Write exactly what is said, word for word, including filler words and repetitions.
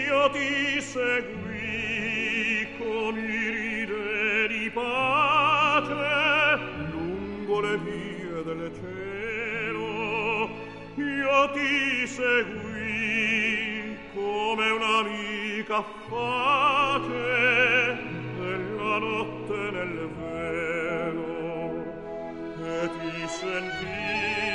io ti seguì con iride di pace lungo le vie del cielo. Io ti seguì come un'amica face nella notte nel velo, e ti sentii